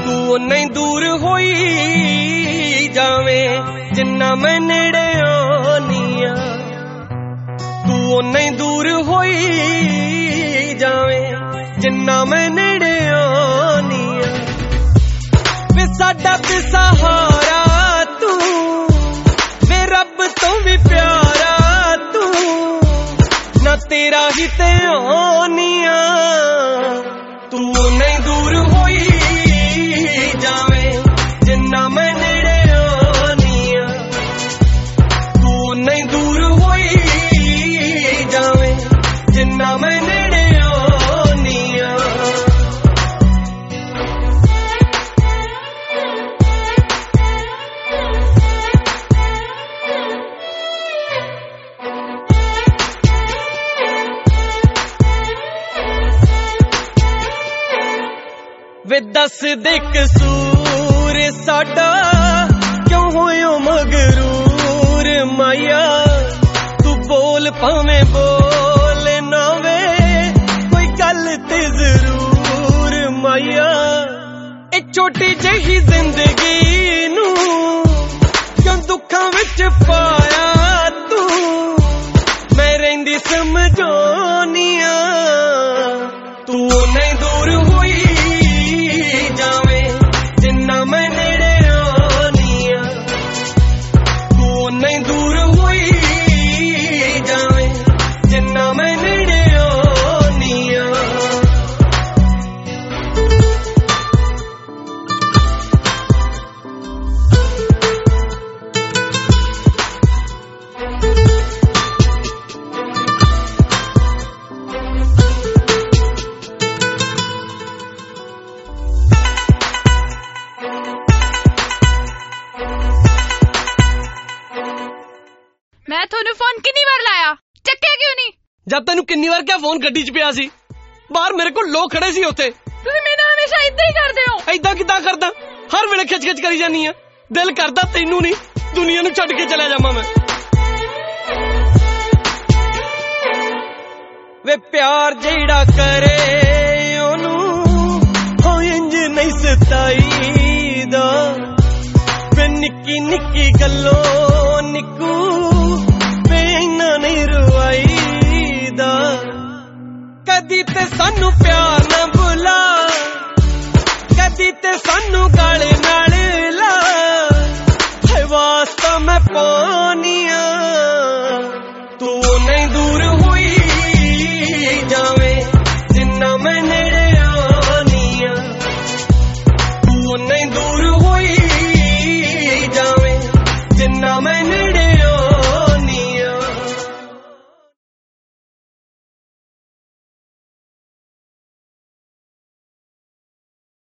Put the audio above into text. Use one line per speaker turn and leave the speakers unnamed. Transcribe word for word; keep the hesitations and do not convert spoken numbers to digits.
ਤੂੰ ਨਹੀਂ ਦੂਰ ਹੋਈ ਜਾਵੇਂ ਜਿੰਨਾ ਮੈਂ ਨੇੜੇ ਆਉਣੀ ਆ। ਤੂੰ ਨਹੀਂ ਦੂਰ ਹੋਈ ਜਾਵੇਂ ਜਿੰਨਾ ਮੈਂ ਨੇੜੇ ਆਉਣੀ ਆ। ਵੇ ਸਾਡਾ ਤੇ ਸਹਾਰਾ ਤੂੰ, ਵੇ ਰੱਬ ਤੋਂ ਵੀ ਪਿਆਰਾ ਤੂੰ, ਨਾ ਤੇਰਾ ਹੀ ਤੇ ਆਉਣੀ ਆ। ਤੂੰ ਨਹੀਂ ਦੂਰ ਹੋਈ ਜਾਵੇਂ ਜਿੰਨਾ ਮੈਂ ਨੇੜੇ ਆਉਣੀ ਆ। ਤੂੰ ਨਹੀਂ ਦੂਰ ਹੋਈ ਜਾਵੇਂ ਜਿੰਨਾ ਮੈਂ ਨੇੜੇ ਆਉਣੀ ਆ। ਵੇ ਦੱਸ ਦੇ ਕਸੂਰ ਸਾਡਾ ਕਿਉਂ ਹੋਇਓ ਮਗਰੂਰ ਮਾਇਆ। ਤੂੰ ਬੋਲ ਭਾਵੇਂ ਬੋਲ ਨਾ ਵੇ ਕੋਈ ਗੱਲ ਤੇ ਜ਼ਰੂਰ ਮਾਇਆ। ਇਹ ਛੋਟੀ ਜਿਹੀ ਜ਼ਿੰਦਗੀ ਨੂੰ ਕਿਉਂ ਦੁੱਖਾਂ ਵਿੱਚ ਪਾਇਆ ਤੂੰ, ਮੈਂ ਰਹਿੰਦੀ ਸਮਝਾਉਣੀ ਆ। ਤੂੰ ਨਹੀਂ ਦੂਰ ਹੋਈ ਜਾਵੇਂ ਜਿੰਨਾ ਮੈਂ ਨੇੜੇ ਆਉਣੀ ਆ। ਤੂੰ ਨਹੀਂ ਦੂਰ ਹੋਈ ਜਾਵੇਂ ਜਿੰਨਾ ਮੈਂ ਨੇੜੇ ਆਉਣੀ ਆ।
ਮੈਂ ਤੁਹਾਨੂੰ ਫੋਨ ਕਿੰਨੀ ਵਾਰ ਲਾਇਆ, ਚੱਕਿਆ ਕਿਉਂ ਨਹੀਂ?
ਜਦ ਤੈਨੂੰ ਕਿੰਨੀ ਵਾਰ ਕਿਹਾ ਫੋਨ ਗੱਡੀ 'ਚ ਪਿਆ ਸੀ, ਬਾਹਰ ਮੇਰੇ ਕੋਲ ਲੋਕ ਖੜੇ ਸੀ ਉੱਥੇ।
ਤੁਸੀਂ ਮੈਨੂੰ ਹਮੇਸ਼ਾ ਏਦਾਂ ਹੀ ਕਰਦੇ ਹੋ।
ਏਦਾਂ ਕਿੱਦਾਂ ਕਰਦਾ? ਹਰ ਵੇਲੇ ਖਿੱਚ ਖਿੱਚ ਕਰੀ ਜਾਨੀ ਆ। ਦਿਲ ਕਰਦਾ ਤੈਨੂੰ ਨਹੀਂ, ਦੁਨੀਆ ਨੂੰ ਛੱਡ ਕੇ ਚਲਾ ਜਾਵਾਂ ਮੈਂ। ਵੇ ਪਿਆਰ ਜਿਹੜਾ ਕਰੇ ਉਹਨੂੰ ਹੋ ਇੰਜ ਨਹੀਂ ਸਤਾਈਦਾ। ਵੇ ਨਿੱਕੀ ਨਿੱਕੀ ਗੱਲੋਂ ਨਿੱਕੂ ਵੇ ਇੰਨਾ ਨਹੀਂ ਰਵਾਈਦਾ। ਕਦੀ ਤੇ ਸਾਨੂੰ ਪਿਆਰ ਨਾ ਬੁਲਾ, ਕਦੀ ਤੇ ਸਾਨੂੰ ਗਾਲੇ